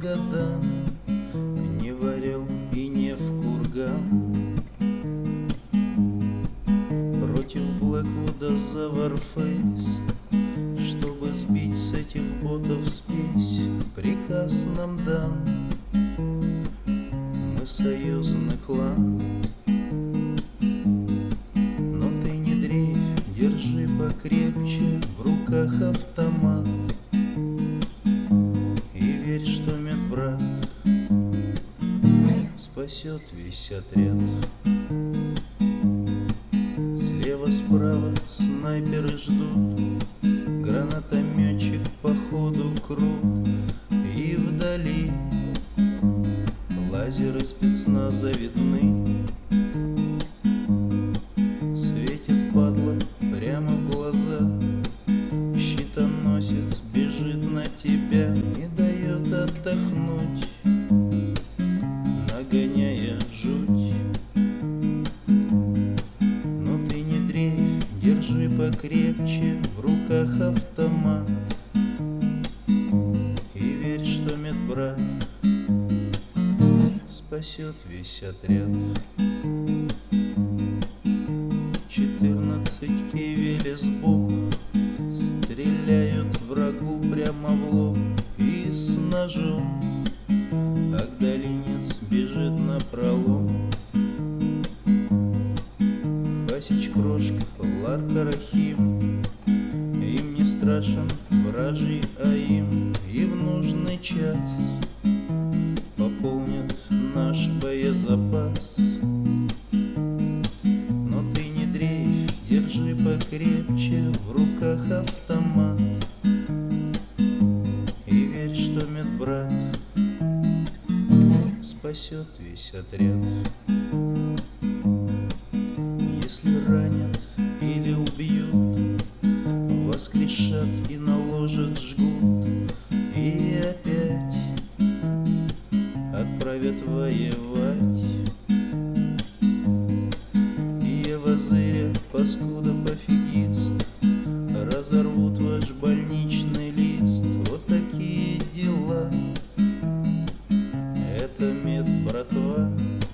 Магадан, не в Орел и не в Курган. Против Блэквуда за Warface, чтобы сбить с этих ботов спесь, приказ нам дан. Мы союзный клан. Но ты не дрейфь, держи покрепче в руках автомат. И верь, что медбрат спасет весь отряд. Слева-справа снайперы ждут, гранатометчик по ходу крут. И вдали лазеры спецназа видны. Светит падла прямо в глаза, щитоносец бежит на тебя, не дает отдохнуть, нагоняя жуть. Но ты не дрейфь, держи покрепче в руках автомат. И верь, что медбрат спасет весь отряд. 14 кивели сбоку стреляют врагу прямо в лоб. И с ножом Агдалинец бежит напролом. Васич Крошка, Ларка Рахим, им не страшен вражий аим. И в нужный час пополнит наш боезапас. Но ты не дрейфь, держи покрепче в руках автомат. И верь, что медбрат спасет весь отряд. Если ранят или убьют, воскрешат и наложат жгут. И опять отправят воевать. И Евазыря, паскуда пофигист, разорвут ваш больничный лист. Вот такие дела. Это мед, братва.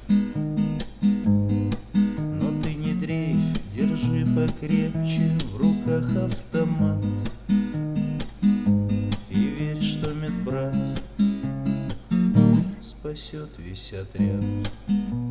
Но ты не дрейфь, держи покрепче в руках автомат. И верь, что медбрат спасет весь отряд.